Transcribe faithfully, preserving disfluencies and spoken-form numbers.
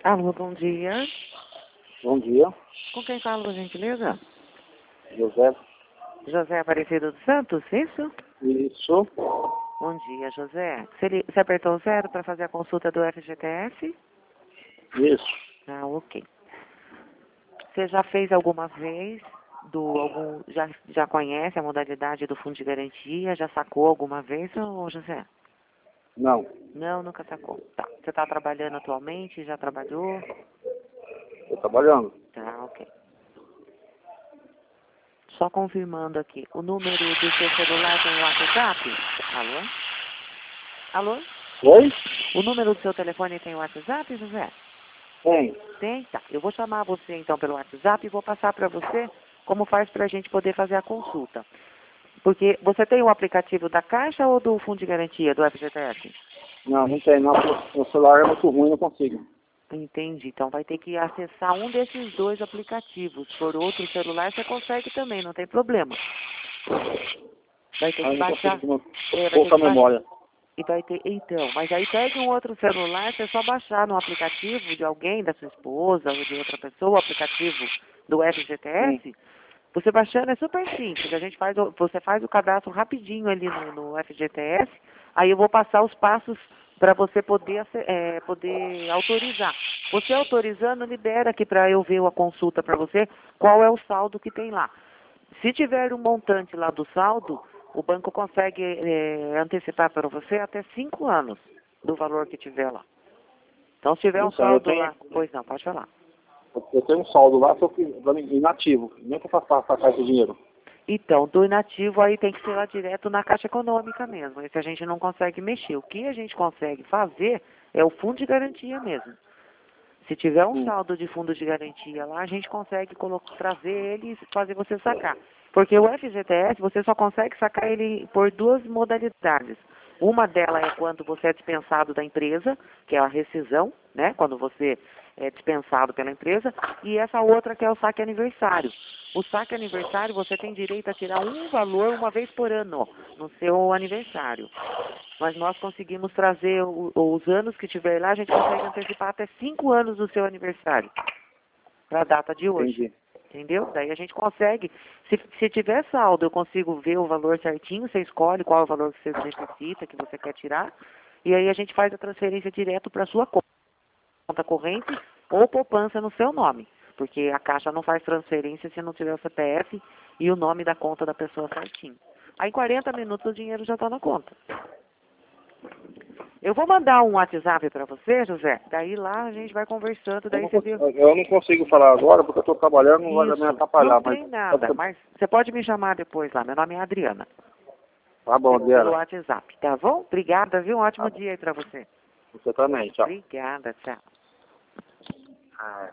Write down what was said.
Alô, bom dia. Bom dia, Com quem falo, por gentileza? José. José Aparecido dos Santos, isso? Isso, Bom dia, José. Você, li- você apertou o zero para fazer a consulta do F G T S? isso. Ah, ok. Você já fez alguma vez, do, algum, já, já conhece a modalidade do fundo de garantia? Já sacou alguma vez, ô José? Não, Não, nunca sacou. Tá. Você está trabalhando atualmente? Já trabalhou? estou trabalhando. Tá, ok. Só confirmando aqui, o número do seu celular tem WhatsApp? Alô? Alô? Oi? O número do seu telefone tem WhatsApp, José? Tem. Tem? Tá. Eu vou chamar você então pelo WhatsApp e vou passar para você como faz para a gente poder fazer a consulta. Porque você tem o aplicativo da Caixa ou do Fundo de Garantia, do F G T S? Não, não tem, não. porque O celular é muito ruim, não consigo. Entendi. Então vai ter que acessar um desses dois aplicativos. Por outro celular você consegue também, não tem problema. Vai ter Aí que eu não baixar. consigo, não. É, vai ter Pouca que baixar. memória. E vai ter, então, mas aí pegue um outro celular, você é só baixar no aplicativo de alguém, da sua esposa ou de outra pessoa, o aplicativo do F G T Sim, S. Você baixando é super simples, a gente faz, o- você faz o cadastro rapidinho ali no, no F G T S, aí eu vou passar os passos para você poder, ace- é, poder autorizar. Você autorizando, libera aqui para eu ver a consulta para você, qual é o saldo que tem lá. Se tiver um montante lá do saldo, o banco consegue eh, antecipar para você até cinco anos do valor que tiver lá. Então, se tiver um então, eu saldo tenho, lá, pois não, pode falar. eu tenho um saldo lá, só que inativo. Nem para passar esse dinheiro. Então, do inativo aí tem que ser lá direto na Caixa Econômica mesmo. Esse a gente não consegue mexer. O que a gente consegue fazer é o fundo de garantia mesmo. Se tiver um Sim, saldo de fundo de garantia lá, a gente consegue colo- trazer ele e fazer você sacar. Porque o F G T S, você só consegue sacar ele por duas modalidades. Uma delas é quando você é dispensado da empresa, que é a rescisão, né? Quando você é dispensado pela empresa. E essa outra que é o saque aniversário. O saque aniversário, você tem direito a tirar um valor uma vez por ano no seu aniversário. Mas nós conseguimos trazer o- os anos que tiver lá, a gente consegue antecipar até cinco anos do seu aniversário, para a data de hoje. entendi. Entendeu? Daí a gente consegue, se, se tiver saldo, eu consigo ver o valor certinho, você escolhe qual é o valor que você necessita, que você quer tirar, e aí a gente faz a transferência direto para a sua conta, conta corrente ou poupança no seu nome. Porque a Caixa não faz transferência se não tiver o C P F e o nome da conta da pessoa certinho. Aí em quarenta minutos o dinheiro já está na conta. Eu vou mandar um WhatsApp para você, José. Daí lá a gente vai conversando, Eu daí não, você cons- viu. eu não consigo falar agora porque eu estou trabalhando, não vai me Isso, não atrapalhar, mas... tem nada, mas você pode me chamar depois lá. Meu nome é Adriana, Tá bom, pe- pelo Adriana. WhatsApp, tá bom? Obrigada, viu? Um Tá ótimo bom. dia aí para você. Você também, tchau. Obrigada, tchau. Ah,